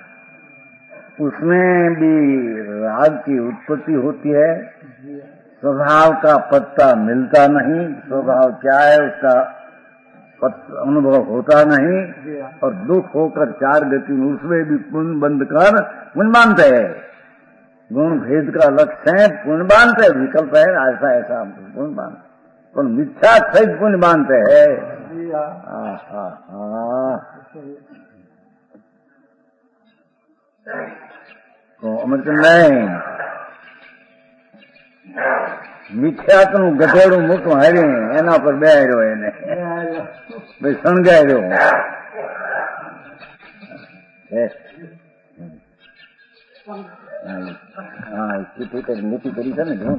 उसमें भी राग की उत्पत्ति होती है, स्वभाव का पत्ता मिलता नहीं, स्वभाव क्या है उसका अनुभव होता नहीं, और दुख होकर चार गति में उसमें भी पुण्य बंद कर पुण्य मानते है। गुण भेद का लक्ष्य है पुण्य मानते, विकल्प है ऐसा ऐसा पुण्य मान, पर मिथ्या सहित पुण्य मानते है। तो अमृत नहीं વિખ્યાતનું ગધેડું મોટું હાર્યું એના પર બેહાર્યો એને ભાઈ શણગાર્યો. હા ચીઠી કરી નીતિ કરી છે ને જો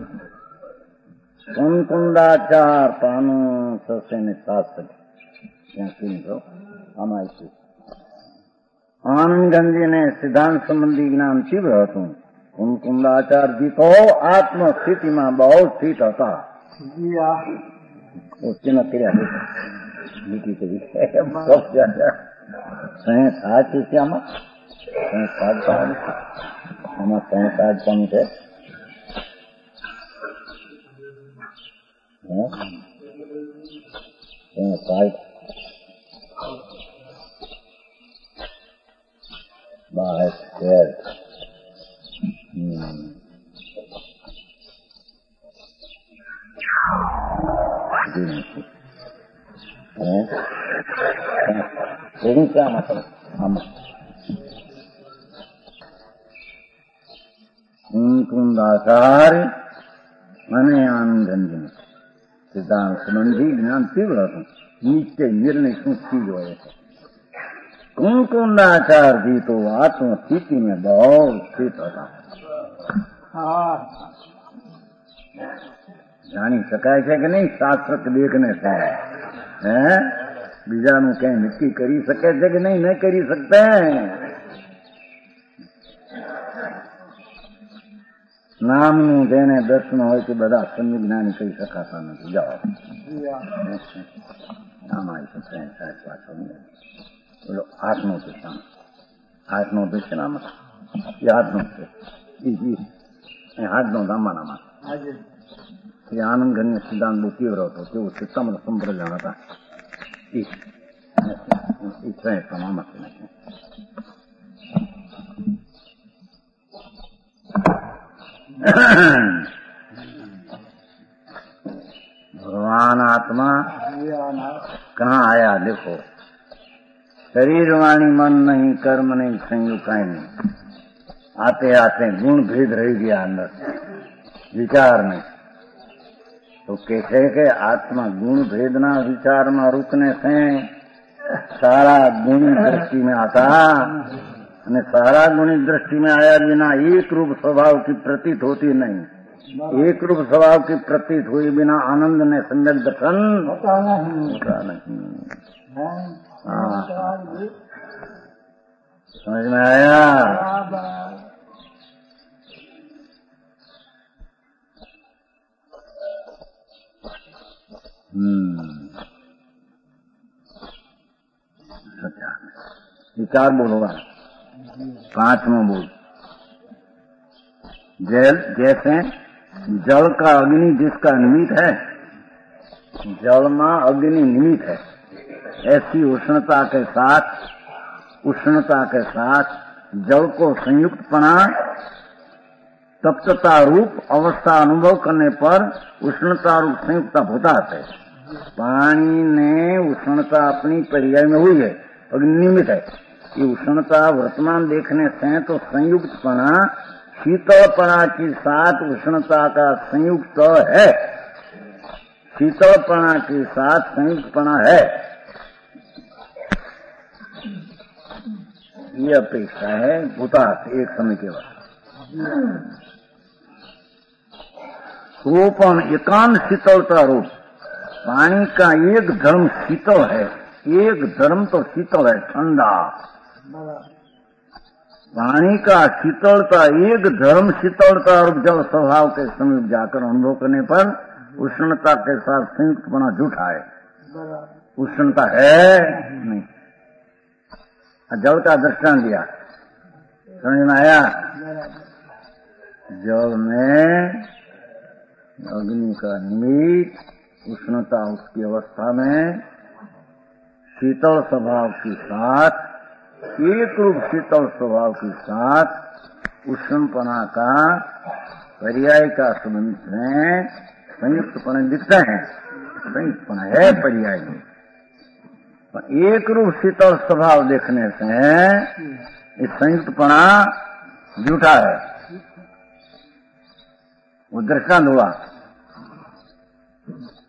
કુંકુંદાચાર પાનું થશે ને શાસ્ત્ર ત્યાં કીધો આમાં છે. આનંદગંજીને સિદ્ધાંત સંબંધી જ્ઞાન તીવ્ર હતું. કુંકુંદાચાર્યજી તો આત્મ સ્થિતિમાં બહુ સ્થિત હતા. કર્યા નીતિ કરી સાચું છે આમાં આમાં સંસાર પણ છે. બહાર શેર કુંકુંદાચાર્ય અને આનંદગંજી સિદ્ધાંત સંબંધી જ્ઞાન તીવ્ર હતું. નિશ્ચય નિર્ણય શું ચીજ હોય છે. कुंकुंदाचार्य तो आत्म स्थिति में बहुत स्थित હતા. જાણી શકાય છે કે નહીં શાસ્ત્ર દેખને છે હે બીજાનું કઈ નક્કી કરી શકે છે કે નહીં? નહીં કરી શકતા. નામનું જેને દર્શન હોય તે બધા સંજ્ઞાની કહી શકાતા નથી. જાઓ આમાં પાછો બોલો હાથનો દર્શન હાથનો દર્શન આમાં એ હાથનો છે હાથનો દામાનામાં એ આનંદગંજ સિદ્ધાંત બહુ તીવ્ર હતો. તેઓ સિત્તામાં સંપ્રદાન હતા. भगवान आत्मा कहाँ आया देखो. शरीर वाणी मन नहीं कर्म नहीं संयोग काई नहीं. आते आते गुण भेद रह गया अंदर विचार नहीं. तो कहते कि आत्मा गुण भेदना विचार में रुकने से सारा गुणी दृष्टि में आता અને सारा गुणी दृष्टि में आया बिना एक रूप स्वभाव की प्रतीत होती नहीं. एक रूप स्वभाव की प्रतीत हुई बिना आनंद ने सम्यक दर्शन होता नहीं. हाँ समझ में आया. हम्म विचार बोलो. पांचवा बोल. जल जैसे जल का अग्नि जिसका निमित्त है, जल में अग्नि निमित्त है, ऐसी उष्णता के साथ उष्णता के साथ जल को संयुक्तपना तप्तता रूप अवस्था अनुभव करने पर उष्णता रूप संयुक्ता होता है. पानी ने उष्णता अपनी पर्याय में हुई है, अग्नि निमित्त है. ये उष्णता वर्तमान देखने से तो संयुक्तपना शीतलपना के साथ उष्णता का संयुक्त है. शीतलपना के साथ संयुक्तपना है. ये अपेक्षा है भूतार्थ एक समय के बाद. सोपन एकांत शीतलता रूप पानी का एक धर्म शीतल है, एक धर्म तो शीतल है ठंडा. पानी का शीतलता एक धर्म शीतलता रूप जल स्वभाव के समीप जाकर अनुभव करने पर उष्णता के साथ संयुक्तपना झूठा है. उष्णता है नहीं. जल का दृष्टांत दिया समझ में आया. जल में अग्नि का निमित्त उष्णता उसकी अवस्था में शीतल स्वभाव के साथ एक रूप शीतल स्वभाव के साथ उष्णपना का पर्याय का संबंध में संयुक्तपना दिखता है. संयुक्तपना है पर्याय में. एक रूप शीतल स्वभाव देखने से इस संयुक्तपना झूठा है. वो दृष्टांत हुआ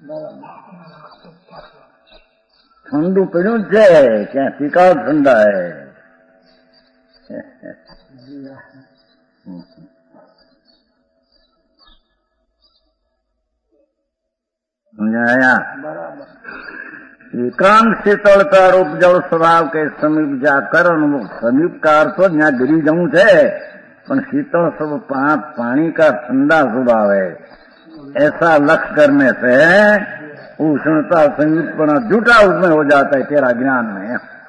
ठंडू पीड़ू છે क्या ટીકાવ ठंडा है। समझाया। एकांत शीतलता रूप जल स्वभाव के समीप जाकर अनुभव। समीप का अर्थ यहाँ गिरी जाऊं थे पर शीतल सब पानी का ठंडा स्वभाव है, ऐसा लक्ष्य करने से उष्णता संयुक्तपना झूठा उसमें हो जाता है तेरा ज्ञान में।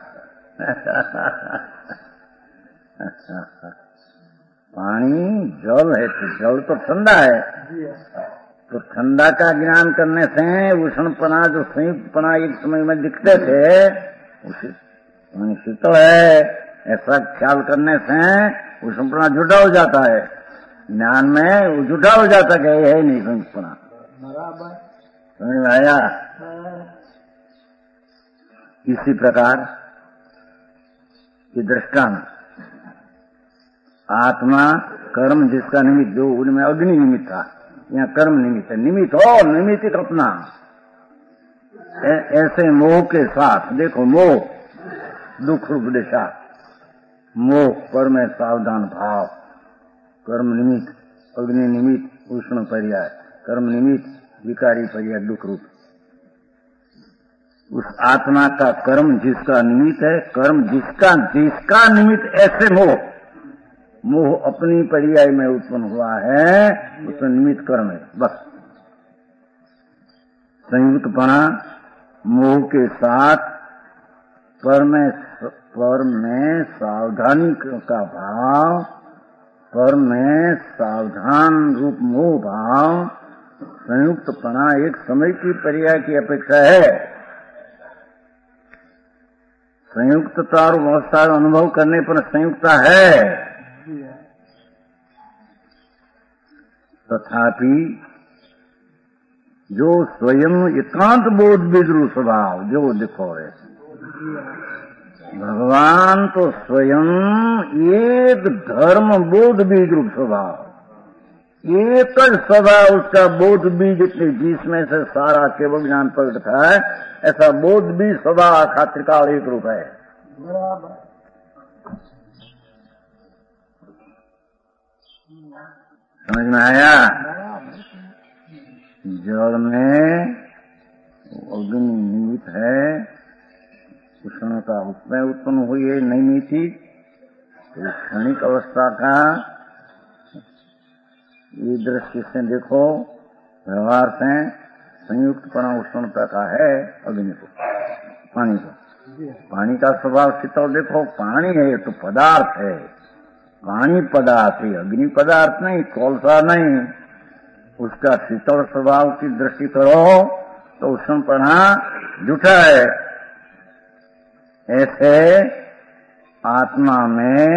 पानी जल है तो जल तो ठंडा है, तो ठंडा का ज्ञान करने से उष्णपना जो संयुक्तपना एक समय में दिखते थे उसी शीतल है, ऐसा ख्याल करने से उष्णपना झूठा हो जाता है। ज्ञान में वो झूठा हो जाता है, है नहीं संयुक्तपना। समझ में आया। इसी प्रकार की दृष्टांत आत्मा कर्म जिसका निमित्त, जो उनमें अग्नि निमित्त था, यहाँ कर्म निमित्त है। निमित्त हो निमित्त कल्पना, ऐसे मोह के साथ देखो, मोह दुख रूप दिशा, मोह पर में सावधान भाव, कर्म निमित्त, अग्नि निमित्त उष्ण पर्याय, कर्म निमित्त विकारी पर्याय दुख रूप। उस आत्मा का कर्म जिसका निमित्त है, कर्म जिसका जिसका निमित्त ऐसे मोह, मोह अपनी पर्याय में उत्पन्न हुआ है, उसमें निमित्त कर्म है बस। संयुक्तपना मोह के साथ पर में पर में सावधानी का भाव, पर में सावधान रूप मोह भाव, संयुक्तपना एक समय की पर्याय की अपेक्षा है। संयुक्तता और अवस्था अनुभव करने पर संयुक्ता है, तथापि जो स्वयं एकांत बोध विद्रु स्वभाव जो देखो है, भगवान तो स्वयं एक धर्म बोध बीज रूप स्वभाव, एक स्वभाव उसका बोध बीज, जिसमें से सारा केवल ज्ञान प्रकट था, ऐसा बोध बीज स्वभाव खात्रिकाल एक रूप है। समझ में आया। जल में अग्नि निमित्त है, उष्णता उसमें उत्पन्न हुई है नहीं थी, तो क्षणिक अवस्था का ये दृष्टि से देखो, व्यवहार से संयुक्तपना उष्णता का है अग्नि को, पानी को। पानी का स्वभाव शीतल देखो, पानी है तो पदार्थ है, पानी पदार्थ है, अग्नि पदार्थ नहीं, कोलसा नहीं। उसका शीतल स्वभाव की दृष्टि करो तो उष्णपना झूठा है। ऐसे आत्मा में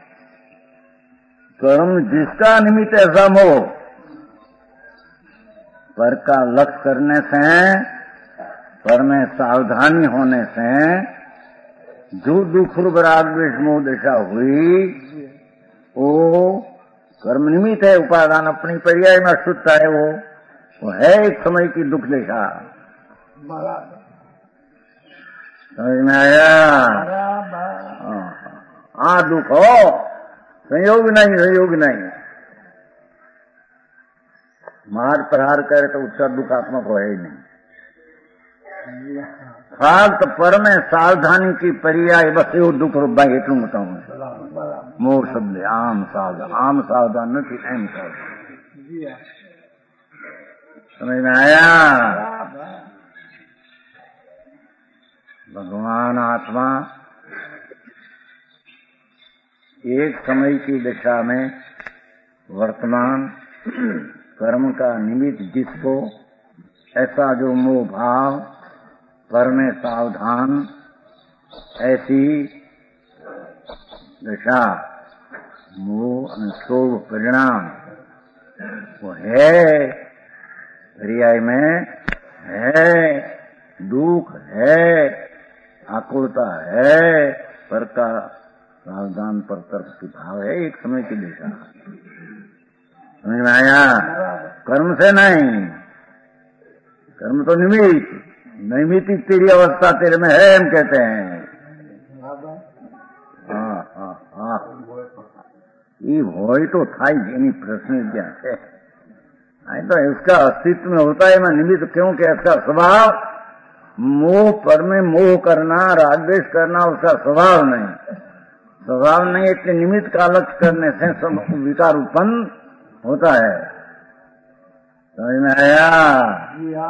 कर्म जिसका निमित्त ऐसा मोह, पर का लक्ष्य करने से, पर में सावधानी होने से जो दुख रूप राग द्वेष मोह दशा हुई, वो कर्म निमित्त है। उपादान अपनी पर्याय में शुद्धता है, वो वो है एक समय की दुख दशा। समझ में आया। हाँ दुख हो, संयोग नहीं, संयोग नहीं। मार प्रहार करे तो उसका दुखात्मक हो ही नहीं। फाल्त पर में सावधानी की पर्याय बस एवं दुख रूप भाई एटलू बताऊं। मोह शब्द आम सावधान, आम सावधान नहीं, एम सावधान। समझ में आया। भगवान आत्मा एक समय की दशा में वर्तमान कर्म का निमित्त जिसको, ऐसा जो मोह भाव, पर में सावधान, ऐसी दशा मोह अनुशोभ परिणाम वो है, पर्याय में है, दुख है, आकुलता है, पर का सावधान पर तर्क की भाव है, एक समय की दशा। समझ में आया। कर्म से नहीं, कर्म तो निमित्त, नैमित्तिक तेरी अवस्था तेरे में है, हम कहते हैं। हाँ हाँ हाँ, ये હોય તો થાય એની પ્રશ્ન ક્યાં છે? तो इसका अस्तित्व में होता है मैं निमित्त, क्योंकि इसका स्वभाव मोह पर में मोह करना, रागद्वेष करना उसका स्वभाव नहीं, स्वभाव नहीं, इसके निमित्त का लक्ष्य करने से सब विकार उत्पन्न होता है। समझ में आया?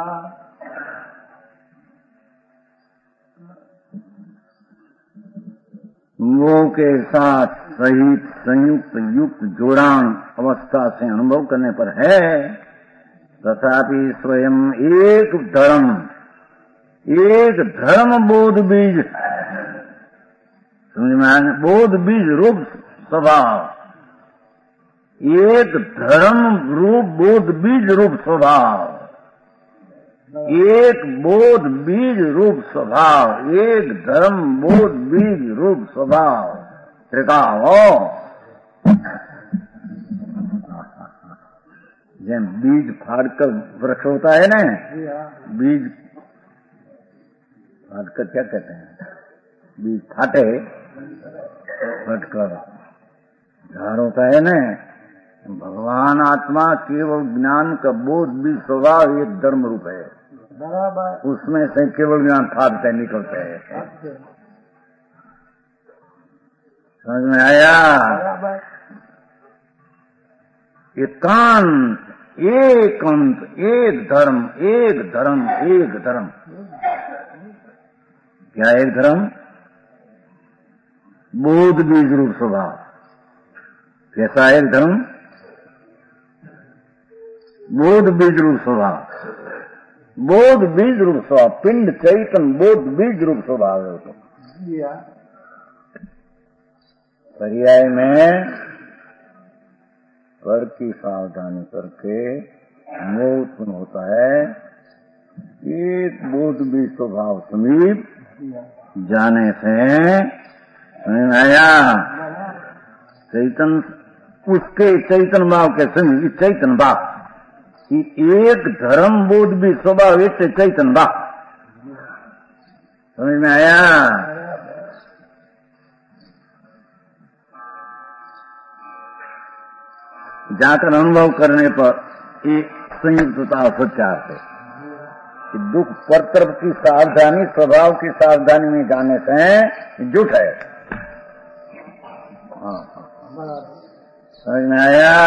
मोह के साथ सहित संयुक्त युक्त जोड़ान अवस्था से अनुभव करने पर है, तथापि स्वयं एक धर्म, एक धर्म बोध बीज, समझ में आया? बोध बीज रूप स्वभाव, एक धर्म रूप बोध बीज रूप स्वभाव, एक बोध बीज रूप स्वभाव, एक धर्म बोध बीज रूप स्वभाव त्रिकाल हो। जैसे बीज फाड़कर वृक्ष होता है ना, बीज फाड़कर क्या कहते हैं, बीज फाटे फटकर झाड़ होता है ना। भगवान आत्मा केवल ज्ञान का बोध बीज स्वभाव एक धर्म रूप है, उसमें से केवल ज्ञान फाड़ते निकलते हैं। समझ में आया? एकांत, एक अंत, एक धर्म, एक धर्म, एक धर्म। क्या एक धर्म? बोध बीज रूप स्वभाव। कैसा एक धर्म? बोध बीज रूप स्वभाव, बोध बीज रूप स्वभाव, पिंड चैतन बोध बीज रूप स्वभाव है तो। पर्याय में कर की सावधानी करके मोह उत्पन्न होता है। एक बोध बीज स्वभाव समीप जाने से आया चैतन, उसके चैतन भाव के समीप चैतन भाव, एक धर्म बोध भी स्वभाव एक चैतन भाव। समझ में आया? जाकर अनुभव करने पर एक संयुक्तता सच्चार है कि दुख पर तरफ की सावधानी स्वभाव की सावधानी में जाने से जुट है। हाँ, समझ में आया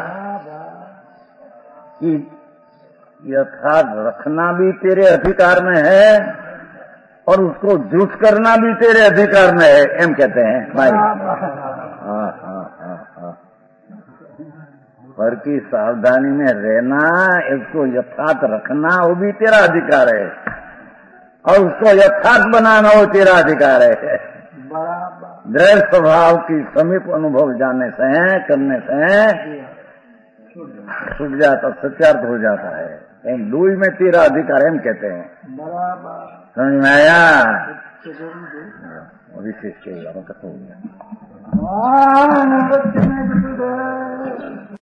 कि यथार्थ रखना भी तेरे अधिकार में है और उसको जुट करना भी तेरे अधिकार में है, एम कहते हैं भाई। हाँ हाँ हाँ हाँ, पर की सावधानी में रहना, इसको यथार्थ रखना वो भी तेरा अधिकार है और उसको यथार्थ बनाना वो तेरा अधिकार है। दृढ़ स्वभाव की समीप अनुभव जाने से, करने से छूट जाता, सत्यार्थ हो जाता है। दूई में तेरा अधिकार हम कहते हैं। समझ में आया? विशेष के हो गया।